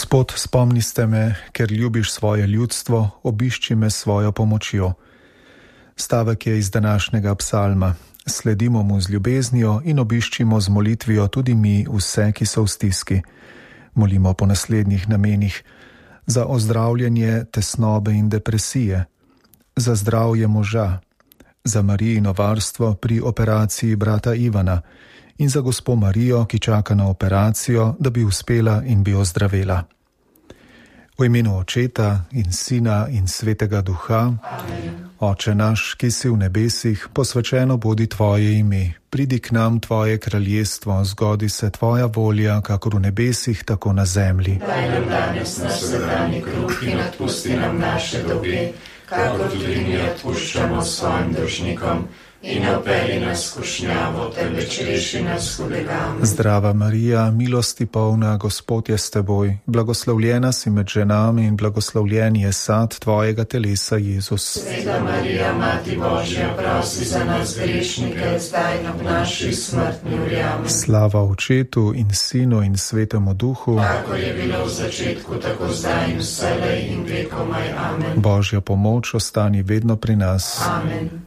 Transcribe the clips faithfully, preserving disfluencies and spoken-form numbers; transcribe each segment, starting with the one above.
Gospod, spomni ste me, ker ljubiš svoje ljudstvo, obišči me s svojo pomočjo. Stavek je iz današnjega psalma. Sledimo mu z ljubeznijo in obiščimo z molitvijo tudi mi vse, ki so v stiski. Molimo po naslednjih namenih: za ozdravljanje tesnobe in depresije, za zdravje moža, za Marijino varstvo pri operaciji brata Ivana in za gospo Marijo, ki čaka na operacijo, da bi uspela in bi ozdravela. V imenu Očeta in Sina in Svetega Duha. Amen. Oče naš, ki si v nebesih, posvečeno bodi tvoje ime. Pridi k nam tvoje kraljestvo, zgodi se tvoja volja, kakor v nebesih, tako na zemlji. Daj nam danes naš vsakdanji kruh in odpusti nam naše dolge, kakor tudi mi odpuščamo svojim dolžnikom. In ne vpelji nas v skušnjavo, temveč reši nas hudega. Zdrava Marija, milosti polna, Gospod je s teboj, blagoslovljena si med ženami in blagoslovljen je sad tvojega telesa, Jezus. Sveta Marija, Mati Božja, prosi za nas grešnike, zdaj in ob naši smrtni uri. Amen. Slava Očetu in Sinu in Svetemu Duhu, kakor je bilo v začetku, tako zdaj in vselej in vekomaj. Amen. Božja pomoč ostani vedno pri nas. Amen.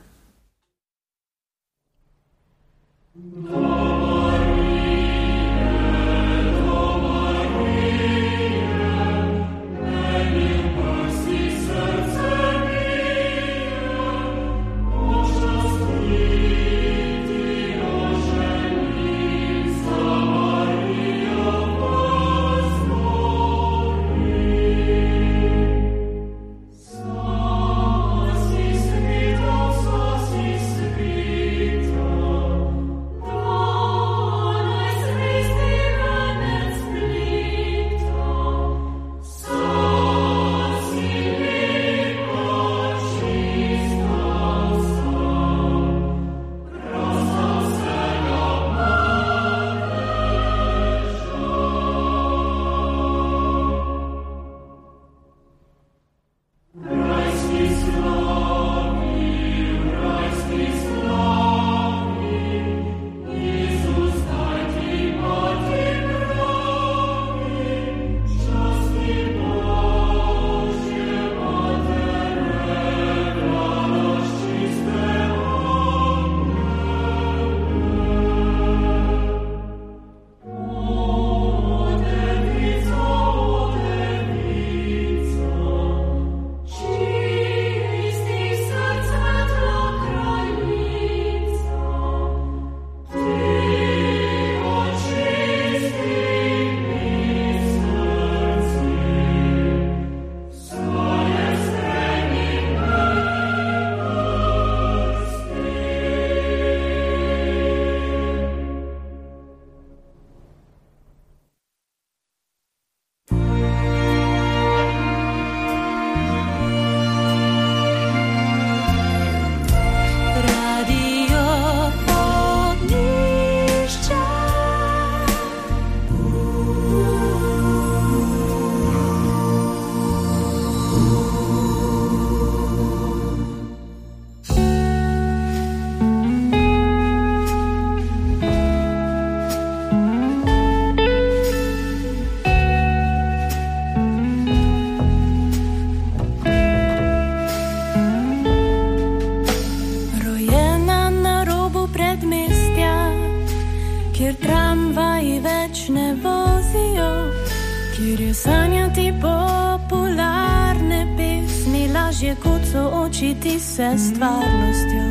Se stvarnostjo.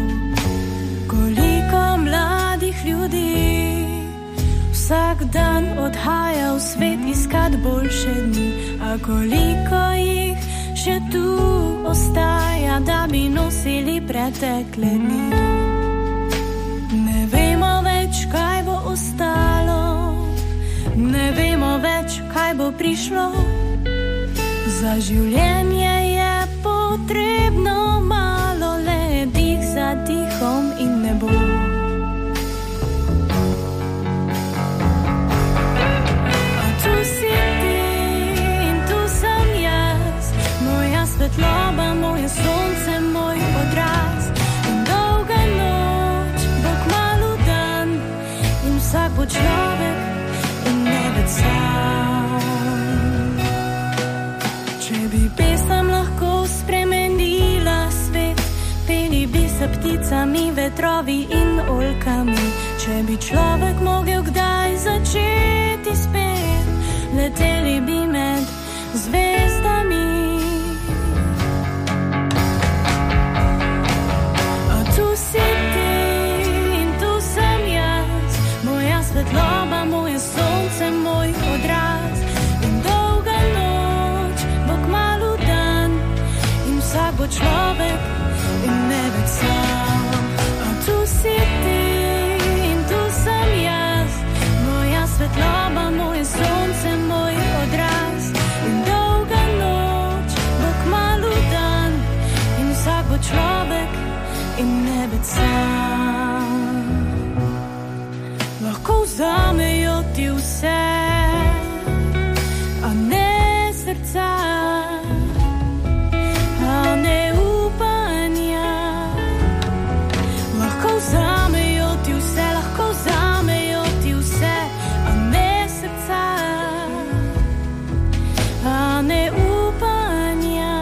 Koliko mladih ljudi vsak dan odhaja v svet iskat boljše dni, a koliko jih še tu ostaja, da bi nosili pretekle dni. Ne vemo več, kaj bo ostalo, ne vemo več, kaj bo prišlo. Za življenje je potrebno malo le dih za dihom in nebo. A tu si ti in tu sem jaz, moja svetloba, moje sonce, moj odraz. In dolga noč bo kmalu dan in vsak bo človek in ne več sam. pticami, vetrovi in oljkami. Če bi človek mogel kdaj začeti spet, leteli bi med zvezdami. A tu si ti in tu sem jaz, moja svetloba, moje sonce, moj odraz. In dolga noč bo kmalu dan in vsak bo človek in ne več sam. A tu si ti in tu sem jaz, moja svetloba, moje sonce, moj odraz. In dolga noč bo kmalu dan in vsak bo človek in ne več sam. Lahko vzamejo ti vse, a ne srca, a ne upanja. Lahko vzamejo ti vse, lahko vzamejo ti vse, a ne srca, a ne upanja.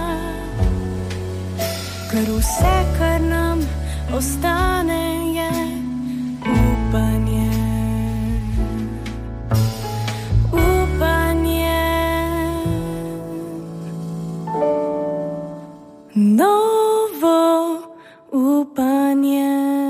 Ker vse, kar nam ostane, je upanje. Upanje. Novo upanje.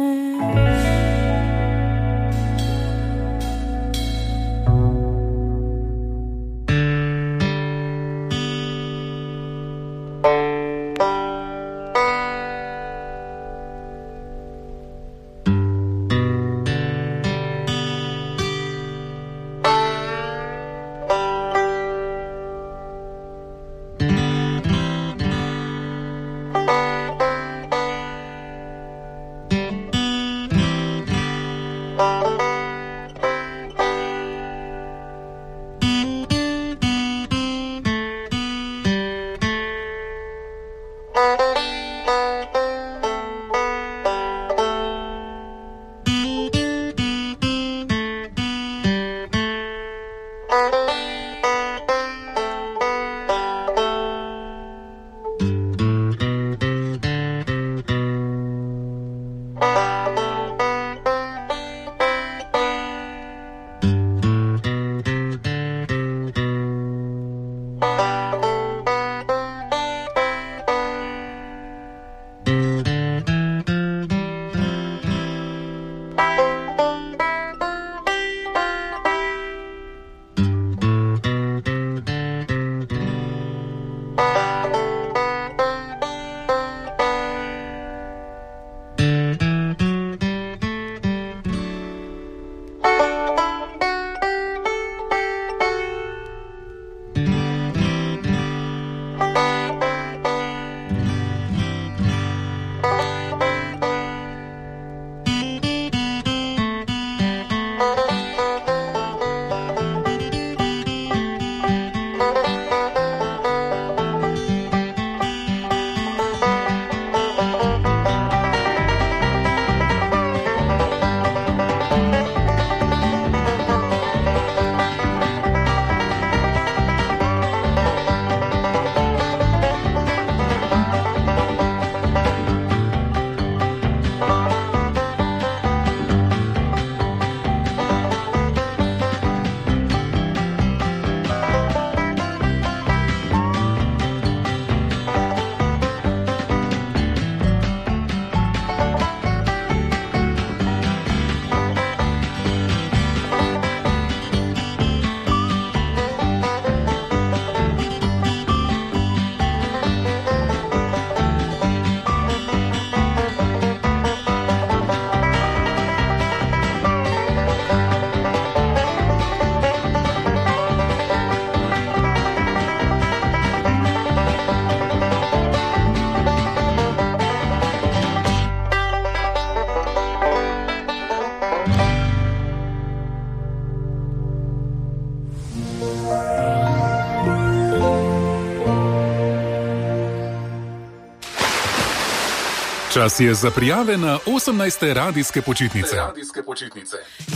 Čas je za prijave na osemnajste radijske počitnice. Radijske počitnice.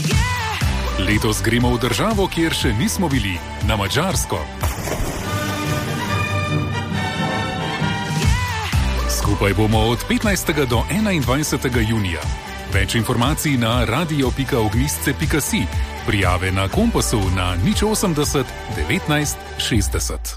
Letos gremo v državo, kjer še nismo bili, na Madžarsko. Skupaj bomo od petnajstega do enaindvajsetega junija. Več informacij na radio pika ognjšče pika si, prijave na Kompasu na nič osemdeset devetnajst šestdeset.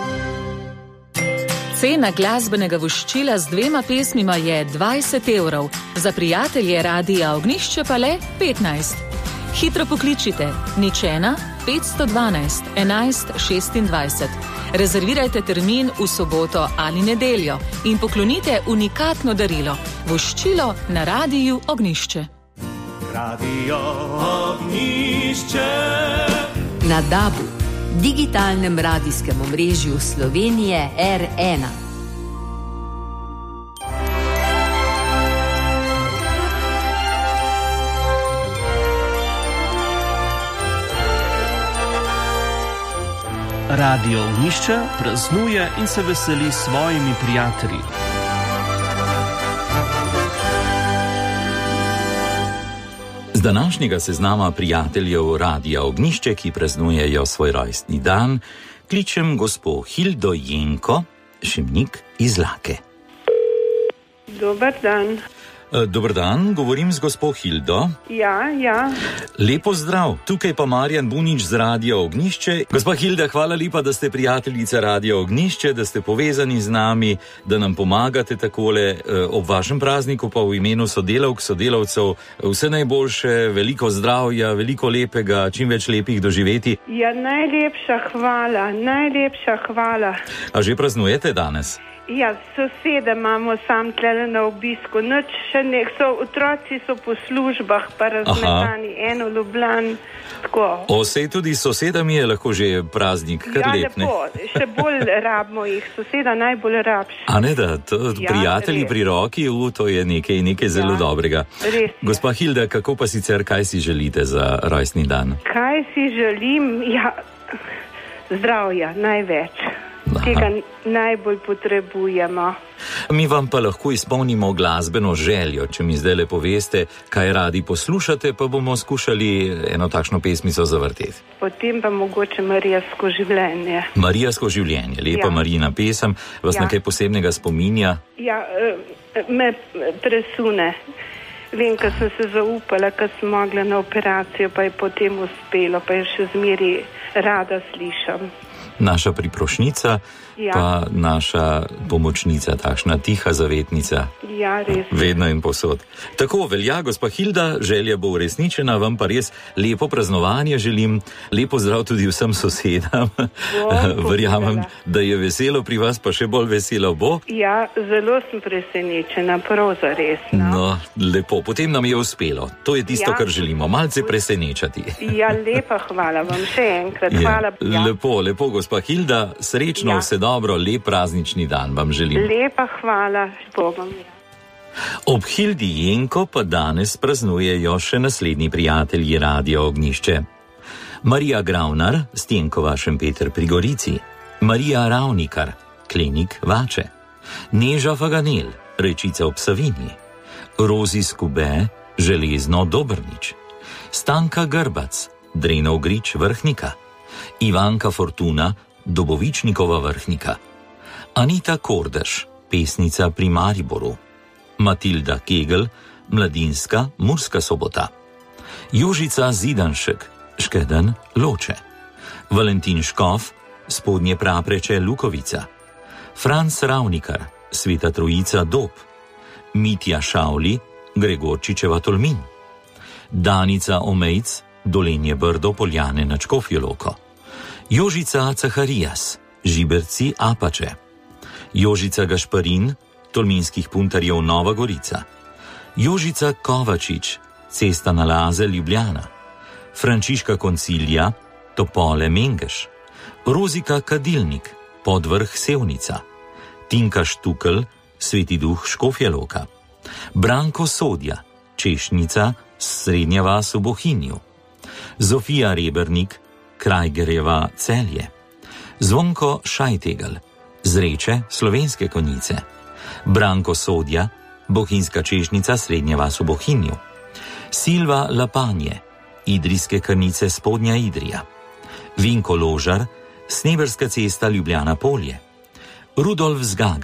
Cena glasbenega voščila z dvema pesmima je dvajset evrov, za prijatelje Radia Ognjišče pa le petnajst. Hitro pokličite nič ena petsto dvanajst enajst šestindvajset. Rezervirajte termin v soboto ali nedeljo in poklonite unikatno darilo – voščilo na Radiju Ognjišče. Radio Ognjišče. Na dabu, digitalnem radijskem omrežju Slovenije R ena. Radio Ognjišče praznuje in se veseli s svojimi prijatelji. Z današnjega seznama prijateljev Radia Ognjišče, ki praznujejo svoj rojstni dan, kličem gospo Hildo Jenko, Šimnik iz Lake. Dober dan. Dober dan, govorim z gospo Hildo. Ja, ja. Lepo zdrav, tukaj pa Marjan Bunič z Radia Ognjišče. Gospa Hilda, hvala lepa, da ste prijateljica Radia Ognjišče, da ste povezani z nami, da nam pomagate takole ob vašem prazniku, pa v imenu sodelavk, sodelavcev vse najboljše, veliko zdravja, veliko lepega, čim več lepih doživeti. Ja, najlepša hvala, najlepša hvala. A že praznujete danes? Ja, sosede imamo sam tlele na obisku, noč še nek so, otroci so po službah, pa razmetani, eno Ljubljan, tako. O, sej tudi s sosedami je lahko že praznik, kar ja, lep, ne? Ja, lepo, še bolj rabimo jih, soseda najbolj rabš. A ne da, to, ja, prijatelji res. Pri roki, u, to je nekaj, nekaj zelo ja, dobrega. Res je. Gospa Hilda, kako pa sicer, kaj si želite za rojstni dan? Kaj si želim? Ja, zdravja, največ. Aha. Tega najbolj potrebujemo. Mi vam pa lahko izpolnimo glasbeno željo, če mi zdaj le poveste, kaj radi poslušate, pa bomo skušali eno takšno pesmico zavrteti. Potem pa mogoče Marijasko življenje. Marijasko življenje, lepa ja. Marijina pesem, vas ja. Nekaj posebnega spominja? Ja, me presune. Vem, ko sem se zaupala, ko sem mogla na operacijo, pa je potem uspelo, pa je še zmeri rada slišam. Naša priprošnica, ja. Pa naša pomočnica, takšna tiha zavetnica. Ja, res. Vedno in povsod. Tako velja, gospa Hilda, želja bo uresničena, vam pa res lepo praznovanje želim, lepo zdrav tudi vsem sosedam. Verjamem, da je veselo pri vas, pa še bolj veselo bo. Ja, zelo sem presenečena, prav zares. No, no lepo, potem nam je uspelo. To je tisto, ja. Kar želimo, malce presenečati. Ja, lepa hvala vam še enkrat. Hvala. Ja, lepo, lepo, gospa Hilda, srečno, ja. Vse dobro, lep praznični dan vam želim. Lepa hvala, Bogom. Ob Hildi Jenko pa danes praznujejo še naslednji prijatelji Radia Ognjišče. Marija Gravnar, Stenkova Šempeter pri Gorici, Marija Ravnikar, Klenik Vače, Neža Faganel, Rečica ob Savinji, Rozi Skube, Železno Dobrnič, Stanka Grbac, Drenov Grič Vrhnika, Ivanka Fortuna, Dobovičnikova Vrhnika, Anita Kordež, pesnica pri Mariboru, Matilda Kegel, Mladinska, Murska Sobota, Jožica Zidanšek, Škeden, Loče, Valentin Škof, Spodnje Prapreče, Lukovica, Franc Ravnikar, Sveta Trojica, Dob, Mitja Šavli, Gregorčičeva Tolmin, Danica Omejc, Dolenje Brdo, Poljane nad Škofjo Loko, Jožica Caharijas, Žiberci Apače, Jožica Gašparin, Tolminskih puntarjev Nova Gorica, Jožica Kovačič, Cesta na Laze Ljubljana, Frančiška Koncilija, Topole Mengeš, Rozika Kadilnik, Podvrh Sevnica, Tinka Štukel, Sveti Duh Škofja Loka, Branko Sodja, Češnica, Srednja vas v Bohinju, Zofija Rebernik, Krajgerjeva Celje, Zvonko Šajtegel, Zreče Slovenske Konjice, Branko Sodja, Bohinjska Češnica, Srednja vas v Bohinju, Silva Lapanje, Idrijske Krnice, Spodnja Idrija, Vinko Ložar, Sneberska cesta Ljubljana Polje, Rudolf Zgaga,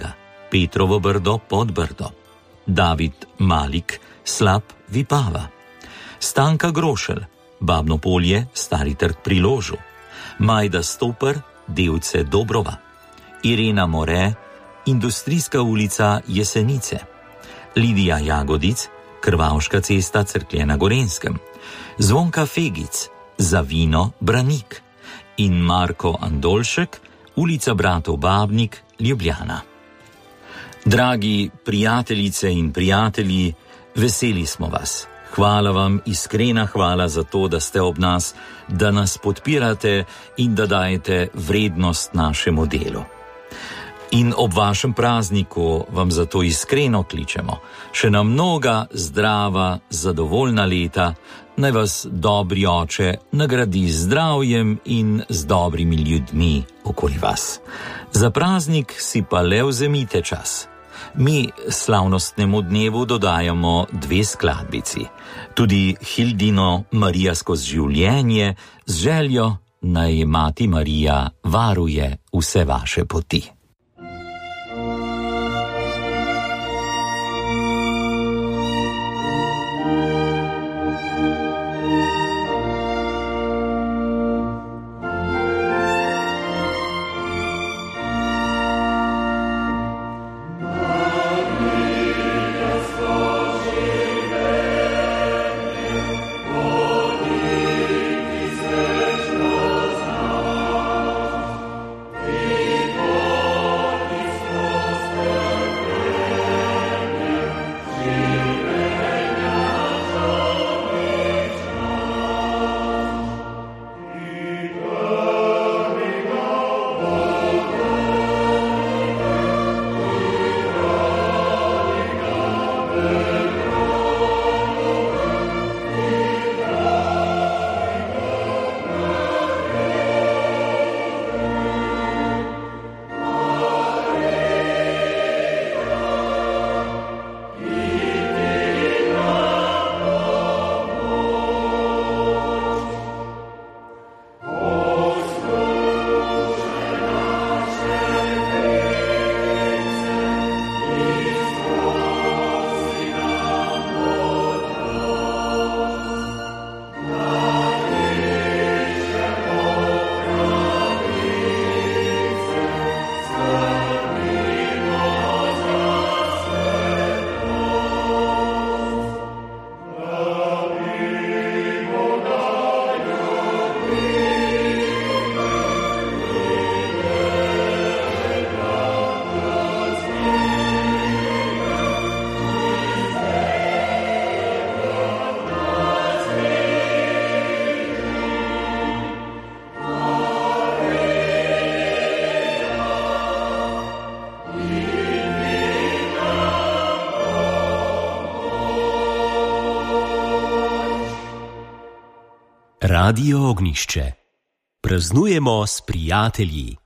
Petrovo brdo pod brdo, David Malik, slab Vipava, Stanka Grošelj, Babno polje, Stari trg pri Ložu, Majda Stoper, Devce Dobrova, Irena More, Industrijska ulica Jesenice, Lidija Jagodic, Krvavška cesta Cerklje na Gorenskem, Zvonka Fegic, Za vino Branik in Marko Andolšek, ulica Bratov Babnik, Ljubljana. Dragi prijateljice in prijatelji, veseli smo vas. Hvala vam, iskrena hvala za to, da ste ob nas, da nas podpirate in da dajete vrednost našemu delu. In ob vašem prazniku vam zato iskreno kličemo. Še na mnoga zdrava, zadovoljna leta, naj vas dobri oče nagradi z zdravjem in z dobrimi ljudmi okoli vas. Za praznik si pa le vzemite čas. Mi slavnostnemu dnevu dodajamo dve skladbici. Tudi Hildino Marija skozi življenje z željo, naj Mati Marija varuje vse vaše poti. Radio Ognišče. Praznujemo s prijatelji.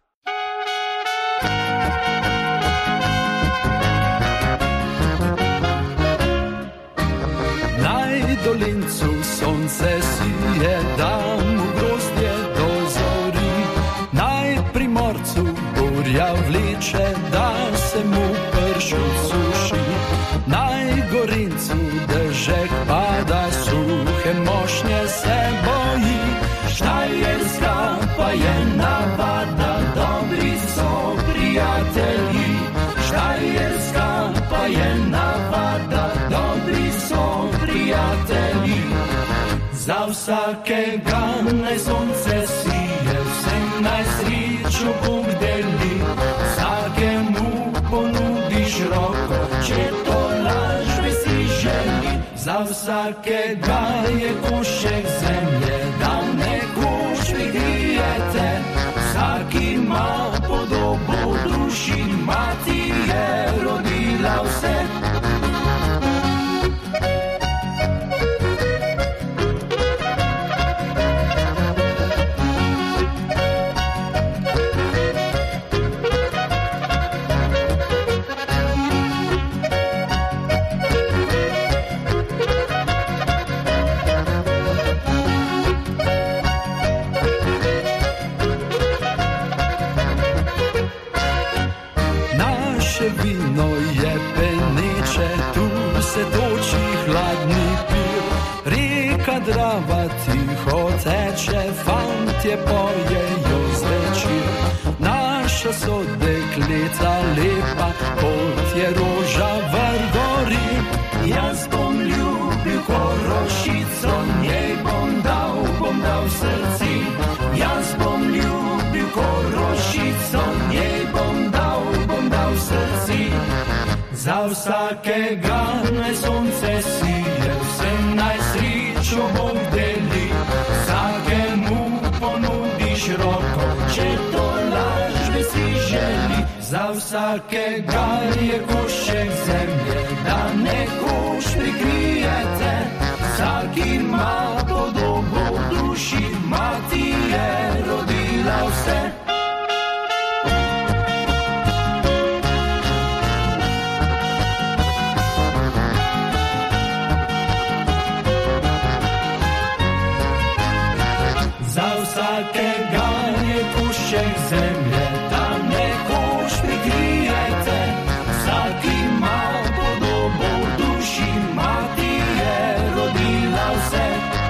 Naj dolincu sonce sije, da mu grozdje dozori. Naj primorcu burja vleče, da se mu pršut suši. Naj gorincu dežek pada, suhe mošnje se boji. Štajerska pa je navada, dobri so prijatelji. Štajerska pa je navada, dobri so prijatelji. Za vsakega naj sonce sije, vsem naj srečo Bog deli. Vsakemu ponudiš roko, če to laž si želi. Za vsakega je košček zemlje, da nekoč prigrijete. Vsak ima podobo duši, mati je rodila vse. Drava tiho teče, fantje pojejo zvečer. Naša so dekleta lepa, kot je roža vrgori. Jaz bom ljubil korošico, njej bom dal, bom dal srci. Jaz bom ljubil korošico, njej bom dal, bom dal srci. Za vsakega naj sonce sije, vsem naj srečo Bog deli. Vsakemu ponudiš roko, če to lažbe si želi. Za vsakega je košček zemlje, da nekoč prikrijete. Vsak ima podobo v duši, mati je rodila vse. Za vsakega je košček zemlje, da nekoč prikrijete. Vsak ima podobo v duši, mati je rodila vse.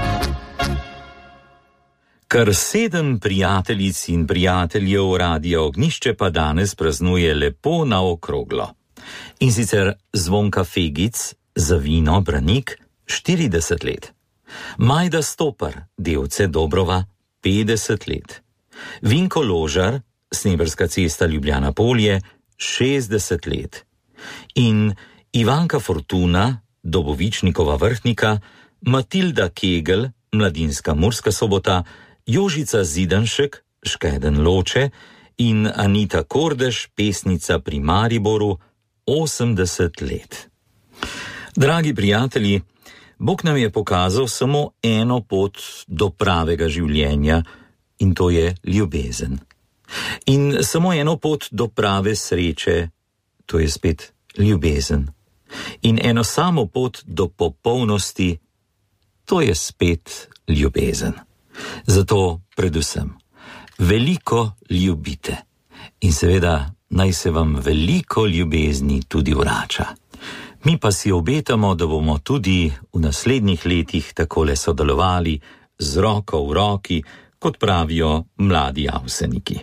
Kar sedem prijateljic in prijateljev Radia Ognjišče pa danes praznuje lepo naokroglo. In sicer Zvonka Fegic za vino Branik štirideset let. Majda Stopar, Devce Dobrova, petdeset let. Vinko Ložar, Sneberska cesta Ljubljana Polje, šestdeset let. In Ivanka Fortuna, Dobovičnikova Vrhnika, Matilda Kegel, Mladinska Murska Sobota, Jožica Zidanšek, Škeden Loče in Anita Kordež, pesnica pri Mariboru, osemdeset let. Dragi prijatelji, Bog nam je pokazal samo eno pot do pravega življenja in to je ljubezen. In samo eno pot do prave sreče, to je spet ljubezen. In eno samo pot do popolnosti, to je spet ljubezen. Zato predvsem veliko ljubite in seveda naj se vam veliko ljubezni tudi vrača. Mi pa si obetamo, da bomo tudi v naslednjih letih takole sodelovali z roko v roki, kot pravijo mladi avseniki.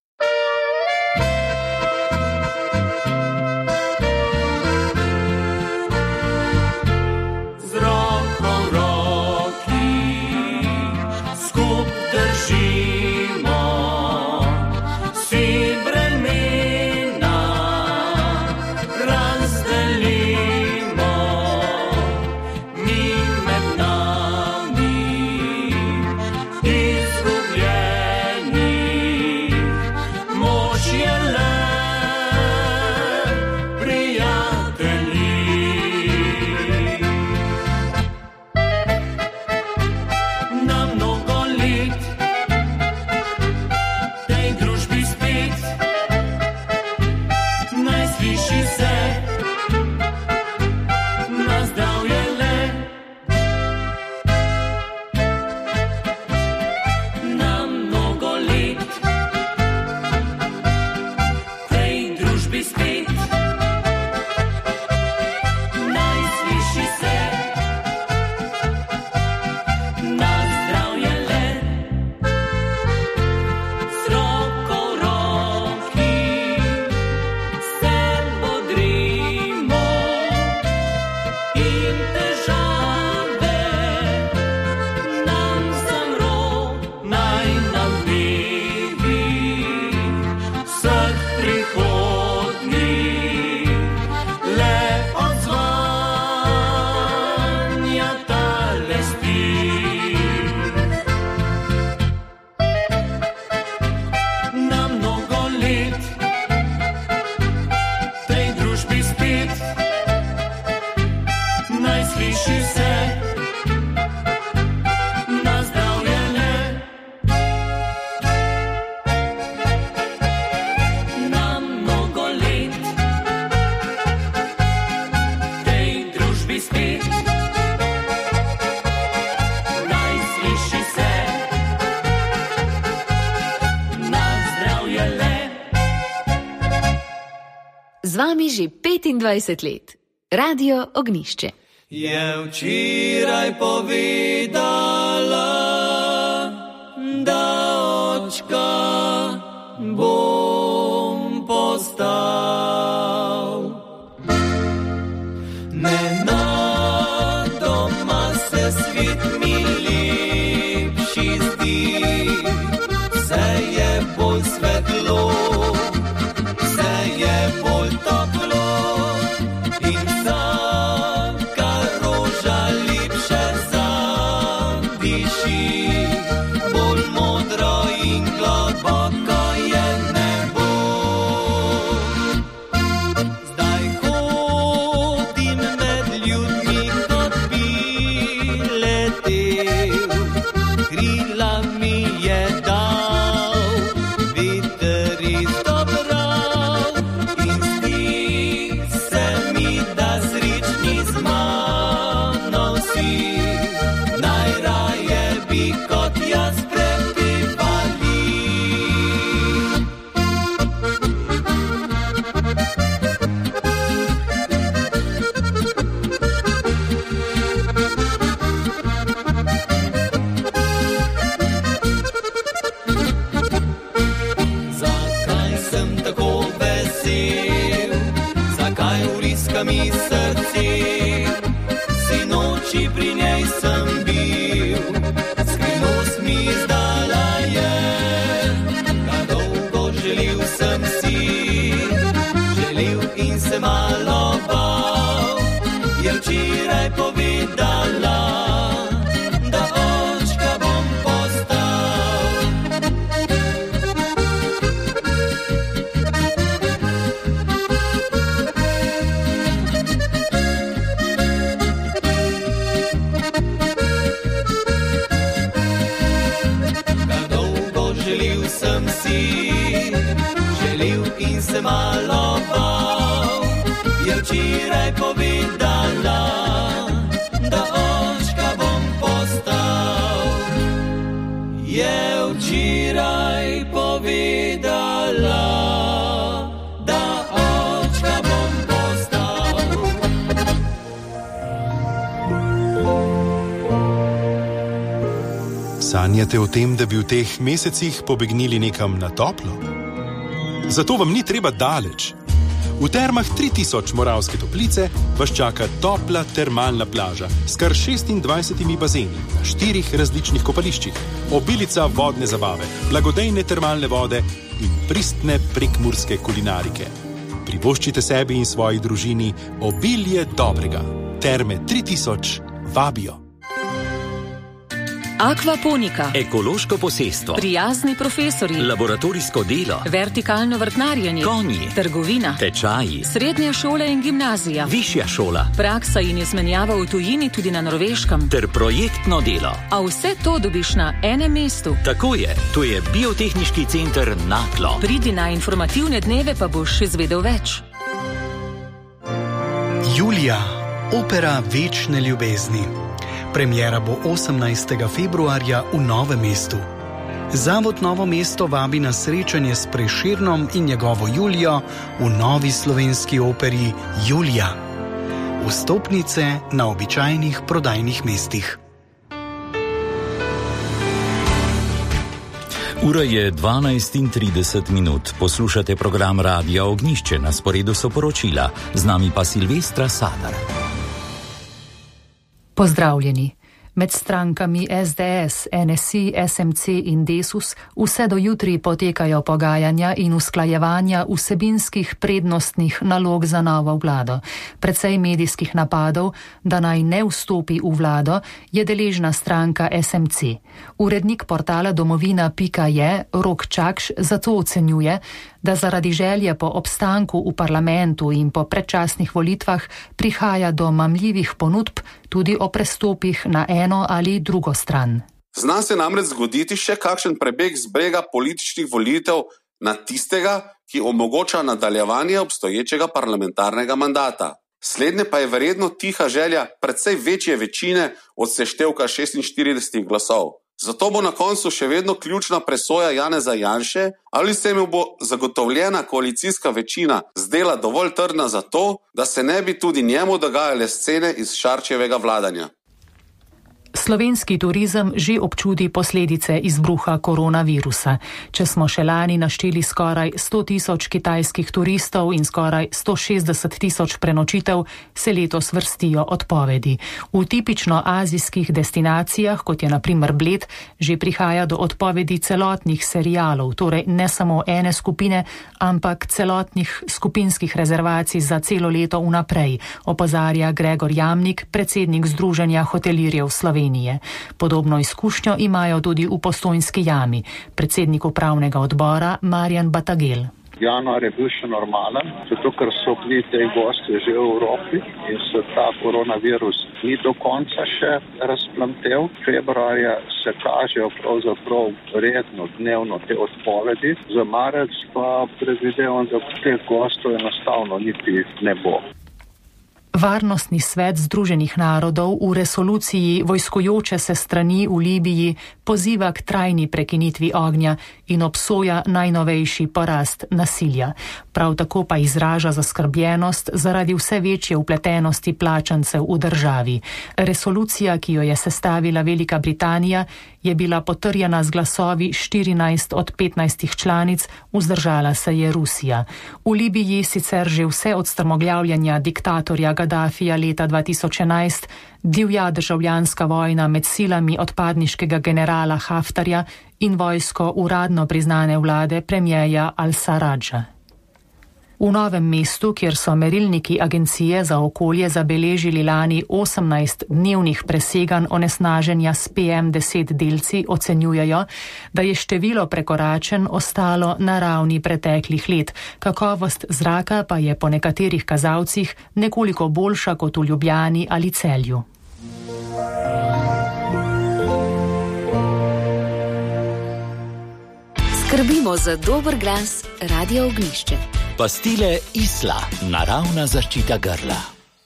Z roko v roki skup držimo, si bremena razdelimo, mi med nami izgubljeni, moč je le prijatelji. Na mnogo let tej družbi spet naj sliši se na zdravje le. Na mnogo let tej družbi spet naj sliši se na zdravje le. Z roko v roki se bodrimo in težave nam zamro, naj nam dnevi vseh prihodnjih le odzvanja tale spi. Na mnogo let tej družbi spet naj sliši se na zdravje le. Na mnogo let tej družbi spet naj sliši se na zdravje le. Z vami že petindvajset let. Radio Ognjišče. je včeraj povedala, da očka bom postal. Nenadoma se svet mi lepši zdi, vse je bolj svetlo, vse je bolj toplo in vsaka roža lepše zadiši, bolj modro in globoko je nebo. Zdaj hodim med ljudmi, kot bi letel, krila mi je dal veter iz dobrov in zdi se mi, da srečni z mano vsi, najraje bi kot jaz prepevali. Zakaj sem tako vesel, zakaj vriska mi srce, sinoči pri njej sem bil, skrivnost mi izdala je, kaj dolgo želel sem si, želel in se malo bal, je včeraj povedala, da očka bom postal. Kaj dolgo želel sem si, želel in se malo bal, je včeraj povedala, da očka bom postal. Je včeraj povedala, da očka bom postal. Sanjate o tem, da bi v teh mesecih pobegnili nekam na toplo? Zato vam ni treba daleč. V termah tri tisoč Moravske Toplice vas čaka topla termalna plaža s kar šestindvajsetimi bazeni na štirih različnih kopališčih, obilica vodne zabave, blagodejne termalne vode in pristne prekmurske kulinarike. Privoščite sebi in svoji družini obilje dobrega. Terme tri tisoč vabijo. Akvaponika, ekološko posestvo, prijazni profesori, laboratorijsko delo, vertikalno vrtnarjenje, konji, trgovina, tečaji, srednja šola in gimnazija, višja šola, praksa in izmenjava v tujini tudi na Norveškem ter projektno delo. A vse to dobiš na enem mestu. Tako je, to je Biotehniški center Naklo. Pridi na informativne dneve, pa boš izvedel več. Julija, opera Večne ljubezni. Premiera bo osemnajstega februarja v Novem mestu. Zavod Novo mesto vabi na srečanje s Prešernom in njegovo Julijo v novi slovenski operi Julija. Vstopnice na običajnih prodajnih mestih. Ura je dvanajst in trideset minut. Poslušate program Radia Ognjišče, na sporedu so poročila. Z nami pa Silvestra Sadar. Pozdravljeni. Med strankami S D S, N S I, S M C in Desus vse do jutri potekajo pogajanja in usklajevanja vsebinskih prednostnih nalog za novo vlado. Precej medijskih napadov, da naj ne vstopi v vlado, je deležna stranka S M C. Urednik portala domovina pika je, Rok Čakš, zato ocenjuje, da zaradi želje po obstanku v parlamentu in po predčasnih volitvah prihaja do mamljivih ponudb tudi o prestopih na eno ali drugo stran. Zna se namreč zgoditi še kakšen prebeg z brega političnih volitev na tistega, ki omogoča nadaljevanje obstoječega parlamentarnega mandata. Slednje pa je verjetno tiha želja precej večje večine od seštevka šestinštirideset glasov. Zato bo na koncu še vedno ključna presoja Janeza Janše, ali se mu bo zagotovljena koalicijska večina zdela dovolj trdna za to, da se ne bi tudi njemu dogajale scene iz Šarčevega vladanja. Slovenski turizem že občudi posledice izbruha koronavirusa. Če smo še lani našteli skoraj sto tisoč kitajskih turistov in skoraj sto šestdeset tisoč prenočitev, se letos vrstijo odpovedi. V tipično azijskih destinacijah, kot je na primer Bled, že prihaja do odpovedi celotnih serialov, torej ne samo ene skupine, ampak celotnih skupinskih rezervacij za celo leto vnaprej, opozarja Gregor Jamnik, predsednik Združenja hotelirjev Slovenije. Podobno izkušnjo imajo tudi v Postojnski jami. Predsednik upravnega odbora Marjan Batagel. Januar je bil še normalen, zato ker so bili te gosti že v Evropi in se ta koronavirus ni do konca še razplamtel. Februarja se kažejo pravzaprav redno dnevno te odpovedi, za marec pa predvidevam, da teh gostov enostavno niti ne bo. Varnostni svet Združenih narodov v resoluciji vojskujoče se strani v Libiji poziva k trajni prekinitvi ognja in obsoja najnovejši porast nasilja. Prav tako pa izraža zaskrbljenost zaradi vse večje vpletenosti plačancev v državi. Resolucija, ki jo je sestavila Velika Britanija, je bila potrjena z glasovi štirinajst od petnajstih članic, vzdržala se je Rusija. V Libiji sicer že vse od strmoglavljanja diktatorja Gaddafija leta dva tisoč enajst divja državljanska vojna med silami odpadniškega generala Haftarja in vojsko uradno priznane vlade premierja Al-Sarradža. V Novem mestu, kjer so merilniki Agencije za okolje zabeležili lani osemnajst dnevnih preseganj onesnaženja s P M deset delci, ocenjujejo, da je število prekoračenj ostalo na ravni preteklih let. Kakovost zraka pa je po nekaterih kazalcih nekoliko boljša kot v Ljubljani ali Celju. Skrbimo za dober glas Radio Ognjišče. Pastile Isla, naravna zaščita grla.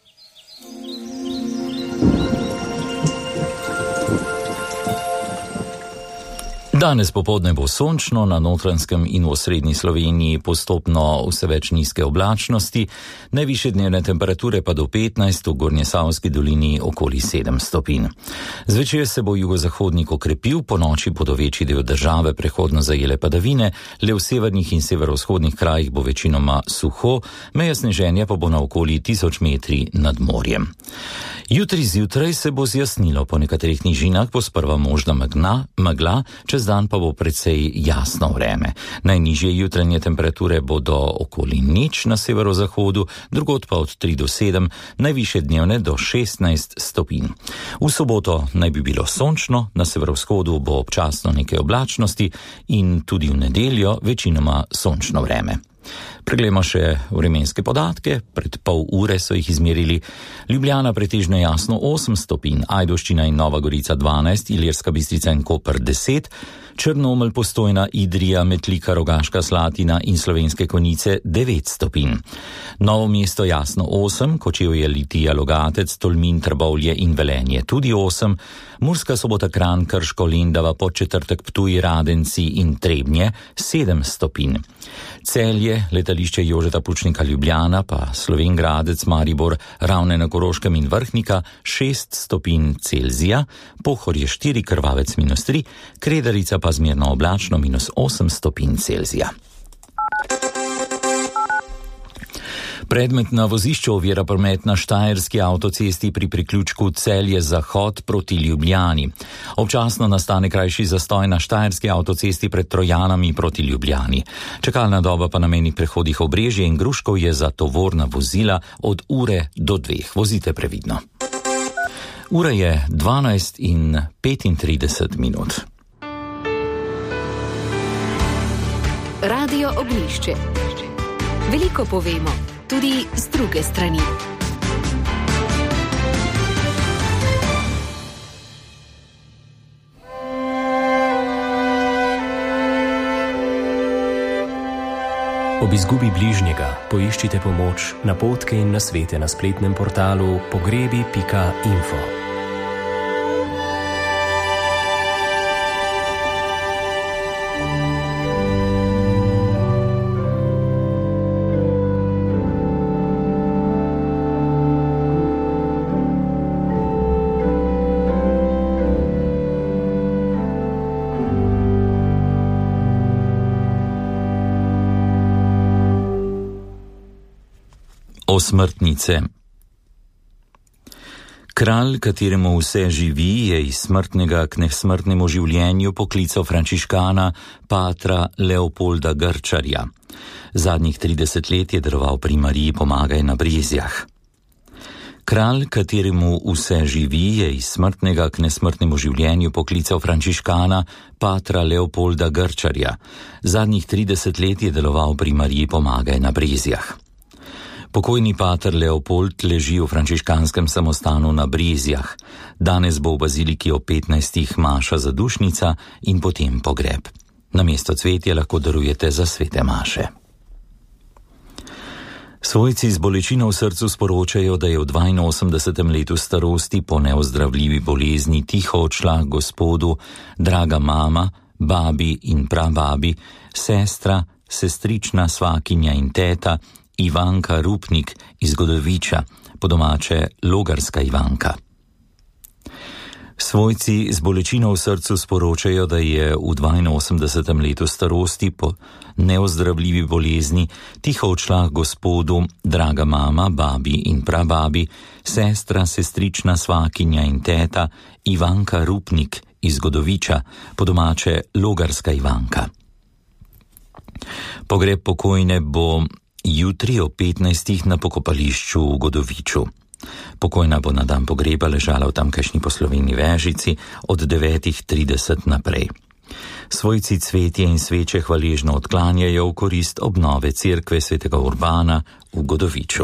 Danes popoldne bo sončno, na Notranjskem in v osrednji Sloveniji postopno vse več nizke oblačnosti, najvišje dnevne temperature pa do petnajst, v Gornjesavski dolini okoli sedem stopinj. Zvečer se bo jugozahodnik okrepil, po noči bodo večji del države prehodno zajele padavine, le v severnih in severovzhodnih krajih bo večinoma suho, meja sneženja pa bo na okoli tisoč metri nad morjem. Jutri zjutraj se bo zjasnilo, po nekaterih nižinah bo sprva možna megla, megla, čez dan pa bo precej jasno vreme. Najnižje jutranje temperature bodo okoli nič na severozahodu, drugod pa od tri do sedem, najvišje dnevne do šestnajst stopinj. V soboto naj bi bilo sončno, na severovzhodu bo občasno nekaj oblačnosti in tudi v nedeljo večinoma sončno vreme. Preglejmo še vremenske podatke, pred pol ure so jih izmerili. Ljubljana pretežno jasno osem stopinj, Ajdovščina in Nova Gorica dvanajst, Ilirska Bistrica in Koper deset, Črnomelj, Postojna, Idrija, Metlika, Rogaška Slatina in Slovenske Konjice devet stopinj. Novo mesto jasno osem, Kočevje, Litija, Logatec, Tolmin, Trbovlje in Velenje tudi osem, Murska Sobota, Kranj, Krško, Lendava, Podčetrtek, Ptuj, Radenci in Trebnje sedem stopinj. Celje, letališče Jožeta Pučnika Ljubljana, pa Slovenj Gradec, Maribor, Ravne na Koroškem in Vrhnika šest stopinj Celzija, Pohorje štiri, Krvavec minus tri, Kredarica pa zmerno oblačno minus osem stopinj Celzija. Predmet na vozišču ovira promet na Štajerski avtocesti pri priključku Celje-Zahod proti Ljubljani. Občasno nastane krajši zastoj na Štajerski avtocesti pred Trojanami proti Ljubljani. Čakalna doba pa na mejnih prehodih Obrežje in Gruškov je za tovorna vozila od ure do dveh. Vozite previdno. Ura je dvanajst in petintrideset minut. Radio Ognjišče. Veliko povemo, tudi z druge strani. Ob izgubi bližnjega poiščite pomoč, napotke in nasvete na spletnem portalu pogrebi pika info. Osmrtnice. Kralj, kateremu vse živi, je iz smrtnega k nesmrtnemu življenju poklical frančiškana patra Leopolda Grčarja. Zadnjih trideset let je deloval pri Mariji Pomagaj na Brezjah. Kralj, kateremu vse živi, je iz smrtnega k nesmrtnemu življenju poklical frančiškana patra Leopolda Grčarja. Zadnjih trideset let je deloval pri Mariji Pomagaj na Brezjah. Pokojni pater Leopold leži v frančiškanskem samostanu na Brezjah. Danes bo v baziliki ob petnajstih maša zadušnica in potem pogreb. Namesto cvetja lahko darujete za svete maše. Svojci z bolečino v srcu sporočajo, da je v dvainosemdesetem letu starosti po neozdravljivi bolezni tiho odšla k Gospodu draga mama, babi in prababi, sestra, sestrična, svakinja in teta Ivanka Rupnik iz Godoviča, po domače Logarska Ivanka. Svojci z bolečino v srcu sporočajo, da je v dvainosemdesetem letu starosti po neozdravljivi bolezni tiho odšla k Gospodu draga mama, babi in prababi, sestra, sestrična, svakinja in teta Ivanka Rupnik iz Godoviča, po domače Logarska Ivanka. Pogreb pokojne bo jutri ob petnajstih na pokopališču v Godoviču. Pokojna bo na dan pogreba ležala v tamkajšnji Posloveni Vežici od devetih trideset naprej. Svojci cvetje in sveče hvaležno odklanjajo v korist obnove cerkve svetega Urbana v Godoviču.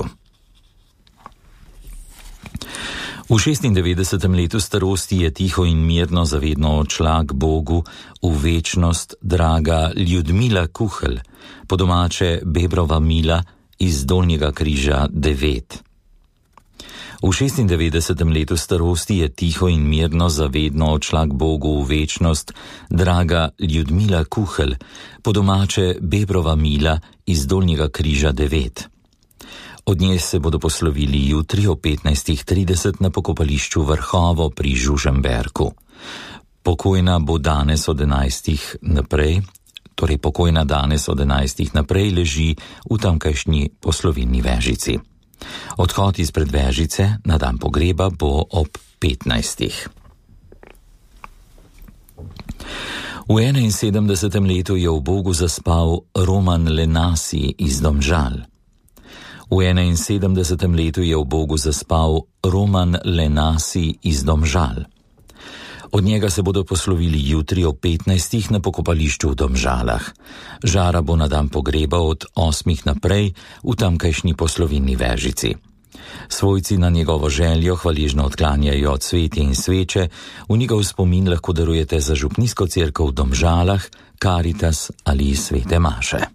V šestindevetdesetem letu starosti je tiho in mirno zavedno odšla k Bogu v večnost draga Ljudmila Kuhelj, po domače Bebrova Mila iz Dolnjega Križa devet. V šestindevetdesetem letu starosti je tiho in mirno zavedno odšla k Bogu v večnost draga Ljudmila Kuhelj, po domače Bebrova Mila iz Dolnjega Križa devet. Od nje se bodo poslovili jutri ob petnajstih trideset na pokopališču Vrhovo pri Žužemberku. Pokojna bo danes od enajstih naprej, torej pokojna danes od enajstih naprej leži v tamkajšnji Posloveni Vežici. Odhod izpred Vežice na dan pogreba bo ob petnajstih. V enainsedemdesetem letu je v Bogu zaspal Roman Lenasi iz Domžal. V enainsedemdesetem letu je v Bogu zaspal Roman Lenasi iz Domžal. Od njega se bodo poslovili jutri ob petnajstih na pokopališču v Domžalah. Žara bo na dan pogreba od osmih naprej v tamkajšnji Posloveni Vežici. Svojci na njegovo željo hvaležno odklanjajo cvetje in sveče, v njegov spomin lahko darujete za župnijsko cerkev v Domžalah, Karitas ali svete maše.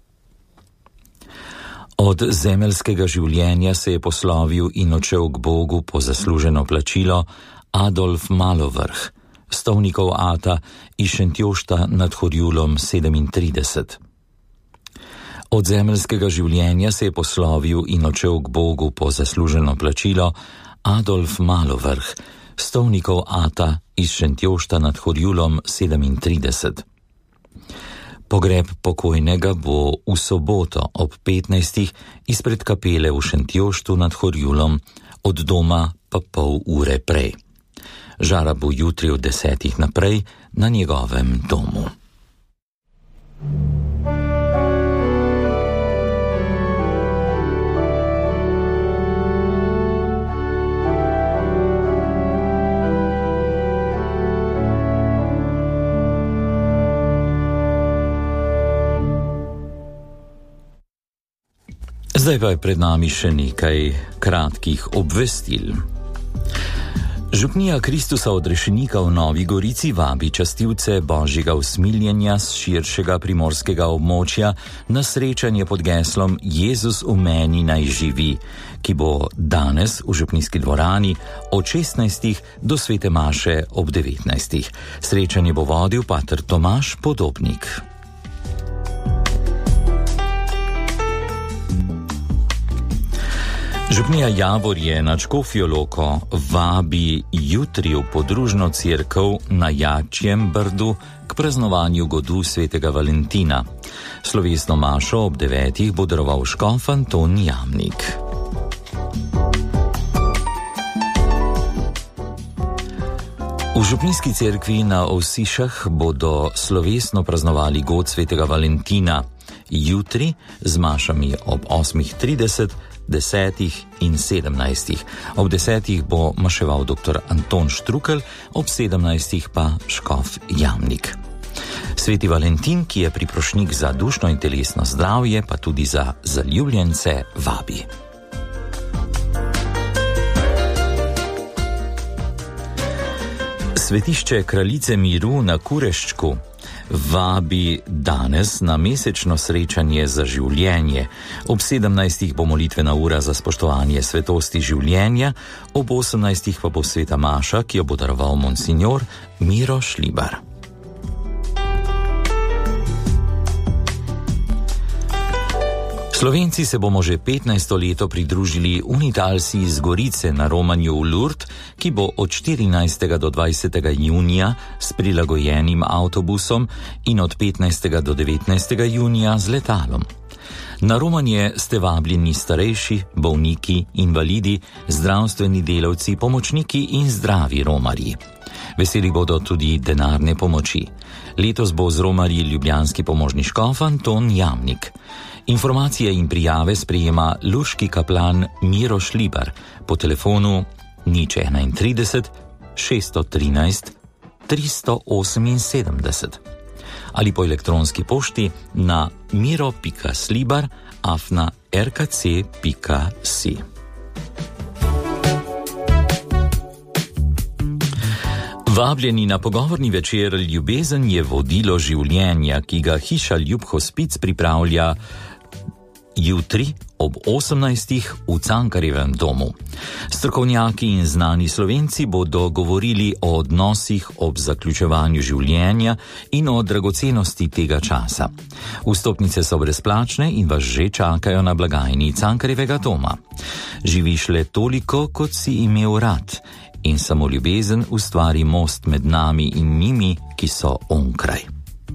Od zemeljskega življenja se je poslovil in odšel k Bogu po zasluženo plačilo Adolf Malovrh, stovnikov ata iz Šentjošta nad Horjulom sedemintrideset. Od zemeljskega življenja se je poslovil in odšel k Bogu po zasluženo plačilo Adolf Malovrh, stovnikov ata iz Šentjošta nad Horjulom sedemintrideset. Pogreb pokojnega bo v soboto ob petnajstih izpred kapele v Šentjoštu nad Horjulom, od doma pa pol ure prej. Žara bo jutri od desetih naprej na njegovem domu. Zdaj pa je pred nami še nekaj kratkih obvestil. Župnija Kristusa Odrešenika v Novi Gorici vabi častilce Božjega usmiljenja z širšega primorskega območja na srečanje pod geslom Jezus v meni naj živi, ki bo danes v župnijski dvorani od šestnajstih do svete maše ob devetnajstih. Srečanje bo vodil pater Tomaž Podobnik. Župnija Javorje nad Škofjo Loko vabi jutri v podružno cerkev na Jačjem Brdu k praznovanju godu svetega Valentina. Slovesno mašo ob devetih bo daroval škof Anton Jamnik. V župnijski cerkvi na Ovsišah bodo slovesno praznovali god svetega Valentina. Jutri z mašami ob osmih trideset, desetih in sedemnajstih. Ob desetih bo maševal dr. Anton Štrukelj, ob sedemnajstih pa škof Jamnik. Sveti Valentin, ki je priprošnik za dušno in telesno zdravje, pa tudi za zaljubljence, vabi. Svetišče Kraljice miru na Kureščku vabi danes na mesečno srečanje za življenje. Ob sedemnajstih bo molitvena ura za spoštovanje svetosti življenja, ob osemnajstih pa bo sveta maša, ki jo bo daroval monsinjor Miro Šlibar. Slovenci se bomo že petnajsto leto pridružili Unitalsi iz Gorice na romanju v Lourdes, ki bo od štirinajstega do dvajsetega junija s prilagojenim avtobusom in od petnajstega do devetnajstega junija z letalom. Na romanje ste vabljeni starejši, bolniki, invalidi, zdravstveni delavci, pomočniki in zdravi romarji. Veseli bodo tudi denarne pomoči. Letos bo z romarji ljubljanski pomožni škof Anton Jamnik. Informacije in prijave sprejema luški kaplan Miro Šlibar po telefonu nič trideset, šeststo trinajst, tristo oseminsedemdeset ali po elektronski pošti na miro pika slibar afna r k c pika si. Vabljeni na pogovorni večer Ljubezen je vodilo življenja, ki ga hiša Ljub Hospic pripravlja jutri ob osemnajstih v Cankarjevem domu. Strokovnjaki in znani Slovenci bodo govorili o odnosih ob zaključevanju življenja in o dragocenosti tega časa. Vstopnice so brezplačne in vas že čakajo na blagajni Cankarjevega doma. Živiš le toliko, kot si imel rad, in samo ljubezen ustvari most med nami in njimi, ki so onkraj.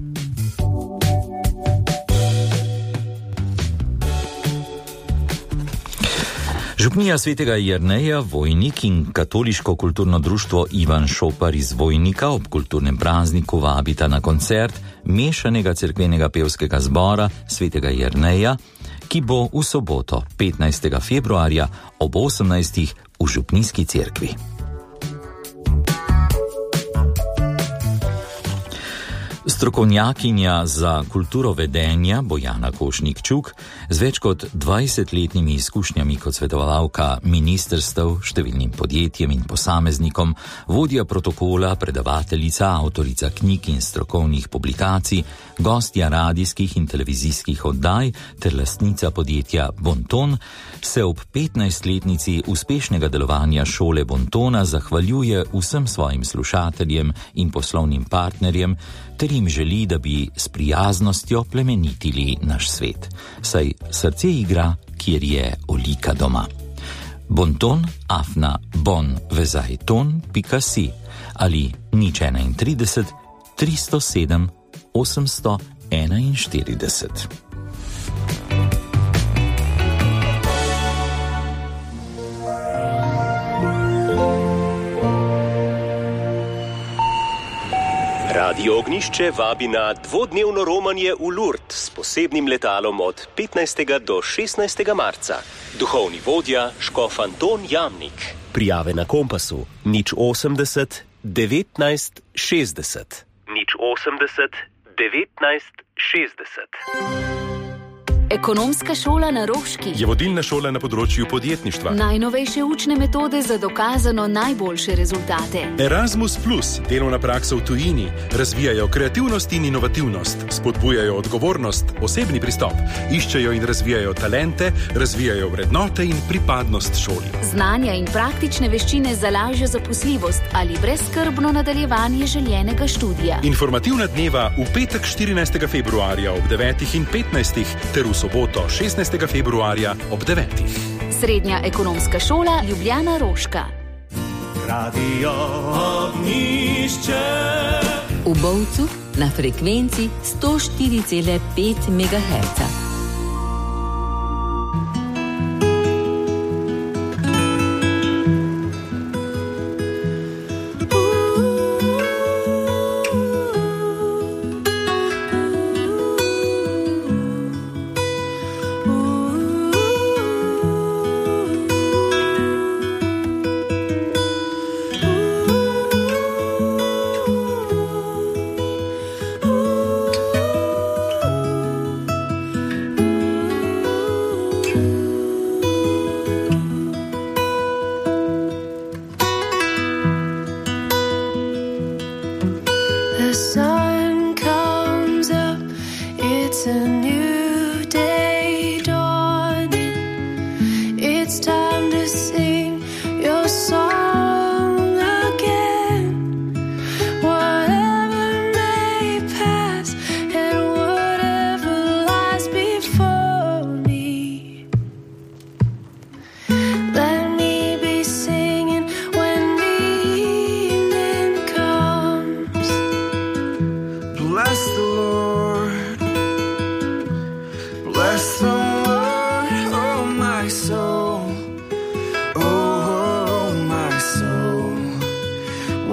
Župnija svetega Jerneja, Vojnik in katoliško kulturno društvo Ivan Šopar iz Vojnika ob kulturnem prazniku vabita na koncert mešanega cerkvenega pevskega zbora svetega Jerneja, ki bo v soboto petnajstega februarja ob osemnajstih v župnijski cerkvi. Strokovnjakinja za kulturo vedenja Bojana Košnik-Čuk z več kot dvajsetletnimi izkušnjami kot svetovalka ministrstev, številnim podjetjem in posameznikom, vodja protokola, predavateljica, avtorica knjig in strokovnih publikacij, gostja radijskih in televizijskih oddaj ter lastnica podjetja Bonton, se ob petnajstletnici uspešnega delovanja šole Bontona zahvaljuje vsem svojim slušateljem in poslovnim partnerjem, ter jim želi, da bi s prijaznostjo plemenitili naš svet. Saj srce igra, kjer je olika doma. Bonton afna bon vezajton pika si ali nič trideset, tristo sedem, osemsto enainštirideset. Radio Ognišče vabi na dvodnevno romanje v Lourdes s posebnim letalom od petnajstega do šestnajstega marca. Duhovni vodja škof Anton Jamnik. Prijave na Kompasu nič osemdeset, devetnajst, šestdeset. nič osemdeset, devetnajst, šestdeset. Ekonomska šola na Roški je vodilna šola na področju podjetništva. Najnovejše učne metode za dokazano najboljše rezultate. Erasmus plus, delovna praksa v tujini, razvijajo kreativnost in inovativnost, spodbujajo odgovornost, osebni pristop, iščejo in razvijajo talente, razvijajo vrednote in pripadnost šoli. Znanja in praktične veščine za lažjo zaposljivost ali brezskrbno nadaljevanje željenega študija. Informativna dneva v petek štirinajstega februarja ob devetih in petnajstih ter v soboto šestnajstega februarja ob devetih. Srednja ekonomska šola Ljubljana Roška. Radio Ognišče. V Bovcu na frekvenci sto štiri cela pet megaherca. Ooh.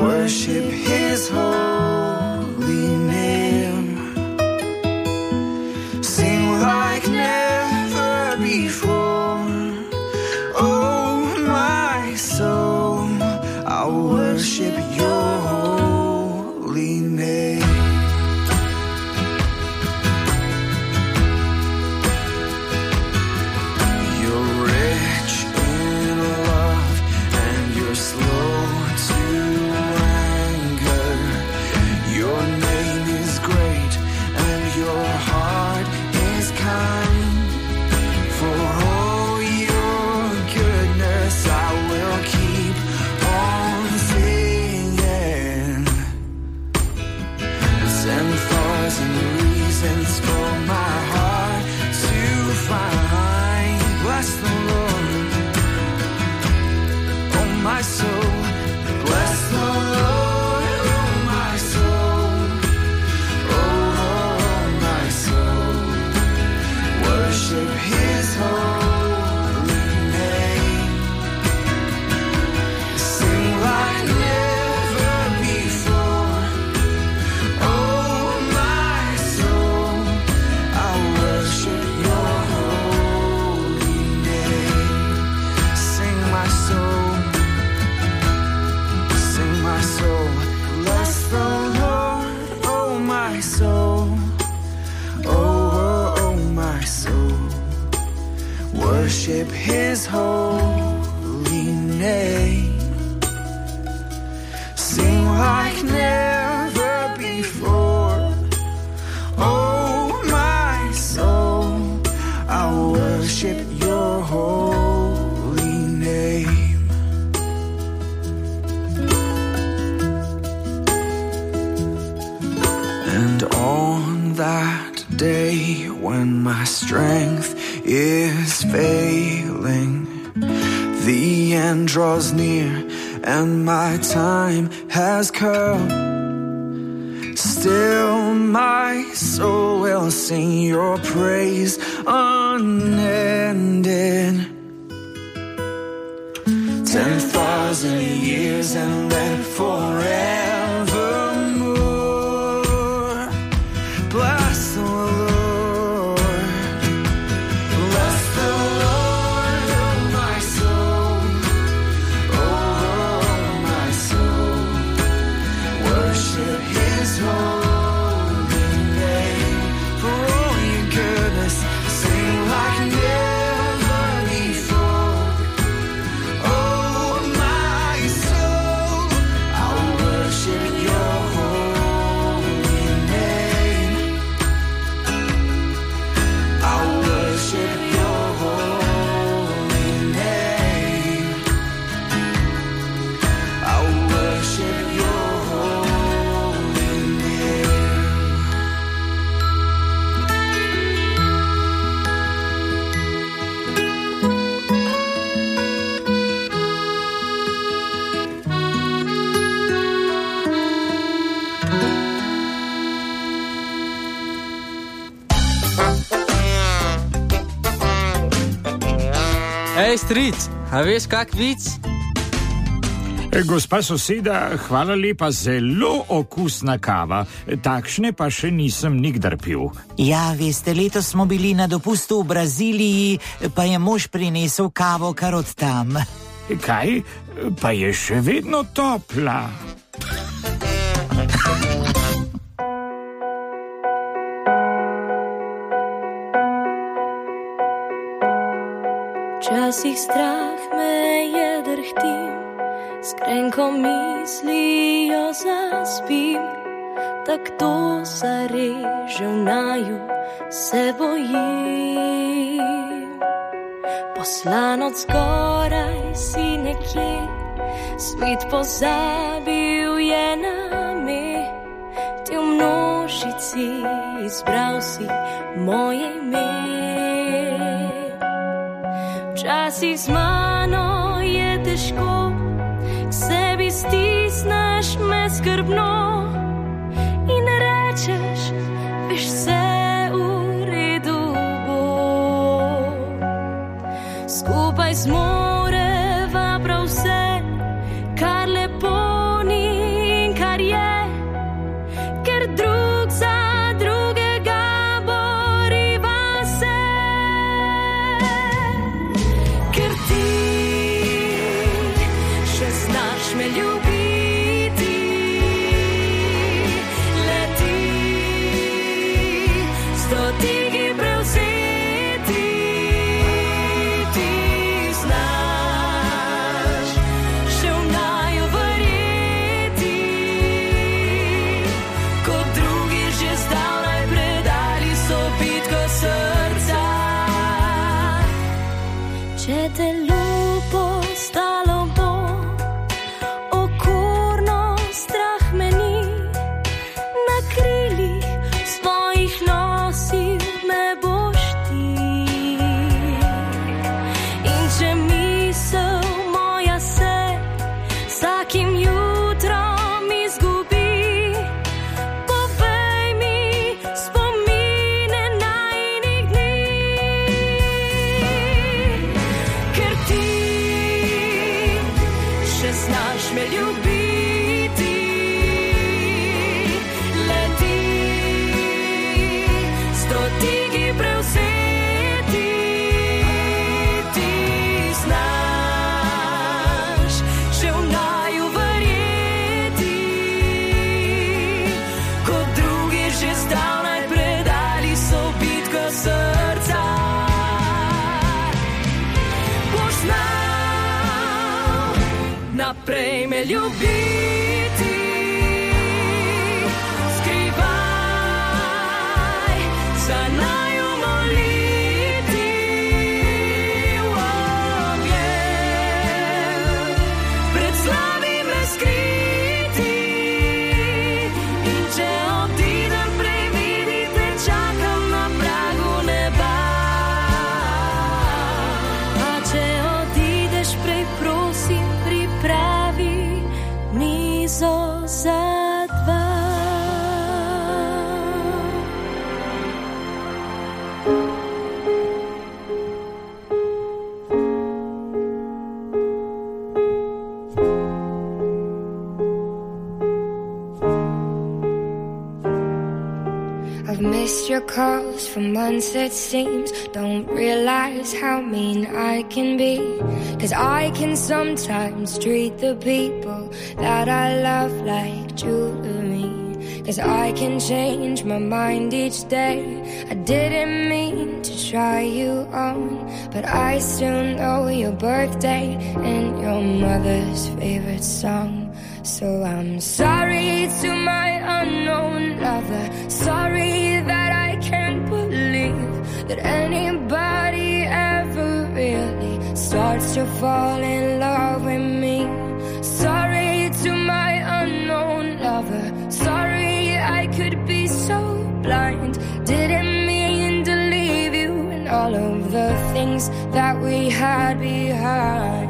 worship His holy name. Sing like never before. Oh, my soul, I'll worship Your holy name. Worship His holy name. Sing like never before. Oh, my soul, I'll worship Your holy name. And on that day when my strength is failing, the end draws near and my time has come. Still my soul will sing Your praise unending. Ten thousand years and then forevermore. Bless the Lord. Ej, stric, a veš kak vic? Gospa soseda, hvala lepa, zelo okusna kava. Takšne pa še nisem nikdar pil. Ja, veste, letos smo bili na dopustu v Braziliji, pa je mož prinesel kavo kar od tam. Kaj? Pa je še vedno topla. Včasih strah me je drhtim, s krenko mislijo zaspim, tak to zareže v naju, se bojim. Poslan od zgoraj si nekje, svet pozabil je name, ti v množici izbral si moje ime. Včasih z mano je težko, k sebi stisneš me skrbno in rečeš, veš, vse v redu bo. Skupaj zmoreva prav vse, kar lepo ni me ljubiti. Skrivaj, za naju moliti. Objel, pred slavi me skriti. In če odidem prej, vidite, čakam na pragu neba. A če odideš prej, prosim, pripravi mizo za dva. I've missed your calls for months, it seems. Don't realize how mean I can be. Cause I can sometimes treat the people that I love like jewelry. Cause I can change my mind each day. I didn't mean to try you on, but I still know your birthday and your mother's favorite song. So I'm sorry to my unknown lover. Sorry that I can't believe that anybody ever really starts to fall in love with me. Sorry to my unknown lover. Sorry I could be so blind. Didn't mean to leave you and all of the things that we had behind.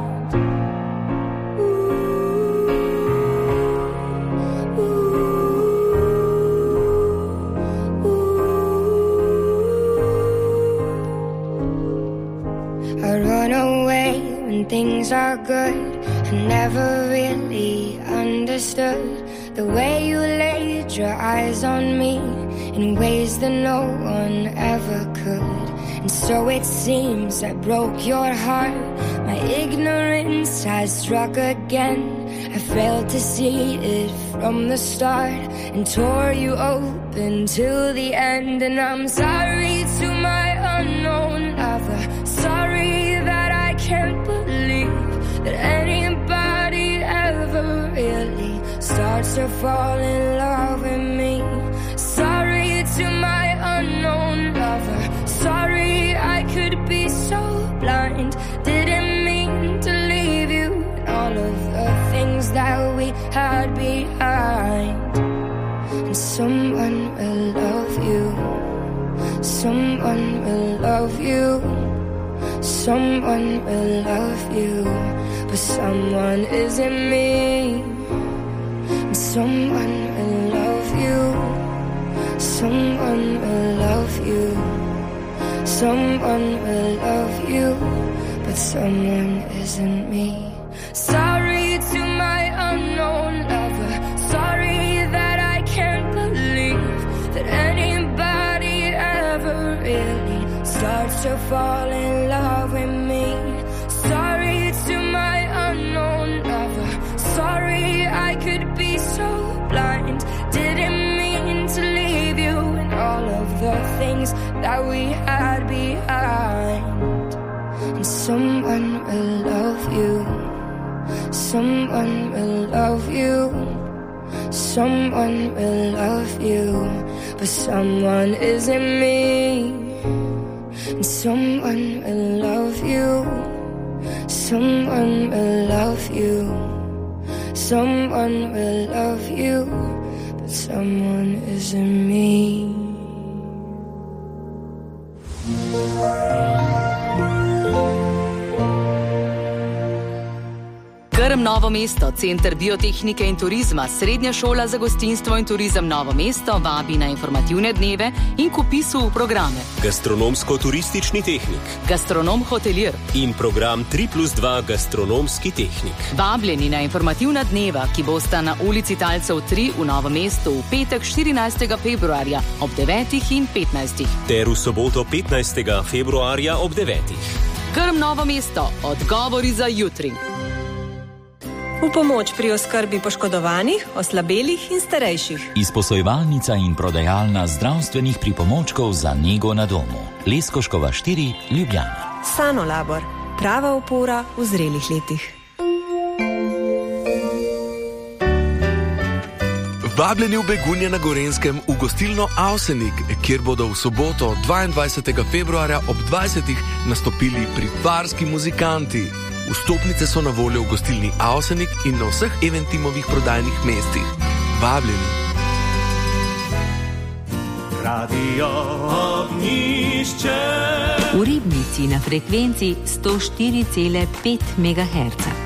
I run away when things are good. I never really understood the way you laid your eyes on me in ways that no one ever could. And so it seems I broke your heart. My ignorance has struck again. I failed to see it from the start and tore you open till the end. And I'm sorry to my unknown lover. Sorry that I can't believe that anybody ever really starts to fall in love with me. Sorry to my unknown lover. Sorry I could be so blind. Didn't mean to leave you and all of the things that we had behind. And someone will love you. Someone will love you. Someone will love you, but someone isn't me. And someone will love you. Someone will love you. Someone will love you, but someone isn't me. Sorry to my unknown lover. Sorry that I can't believe that anybody ever really starts to fall in love with me. Sorry to my unknown lover. Sorry I could be so blind. Didn't mean to leave you and all of the things that we had behind. And someone will love you. Someone will love you. Someone will love you, but someone isn't me. And someone will love you. Someone will love you. Someone will love you, but someone isn't me. Grm Novo mesto, Center biotehnike in turizma, Srednja šola za gostinstvo in turizem Novo mesto vabi na informativne dneve in k vpisu v programe. Gastronomsko-turistični tehnik, gastronom hotelir in program tri plus dva gastronomski tehnik. Vabljeni na informativna dneva, ki bosta na ulici Talcev tri v Novem mestu v petek štirinajstega februarja ob devetih in petnajstih. Ter v soboto petnajstega februarja ob devetih. Grm Novo mesto, odgovori za jutri. V pomoč pri oskrbi poškodovanih, oslabelih in starejših. Izposojevalnica in prodajalna zdravstvenih pripomočkov za nego na domu. Leskoškova štiri, Ljubljana. Sanolabor, prava opora v zrelih letih. Vabljeni v Begunje na Gorenjskem v gostilno Avsenik, kjer bodo v soboto dvaindvajsetega februarja ob dvajsetih nastopili privarski muzikanti. Vstopnice so na voljo v gostilni Avsenik in na vseh Eventimovih prodajnih mestih. Vabljeni. Radio Ognjišče. V Ribnici na frekvenci sto štiri cela pet megaherca.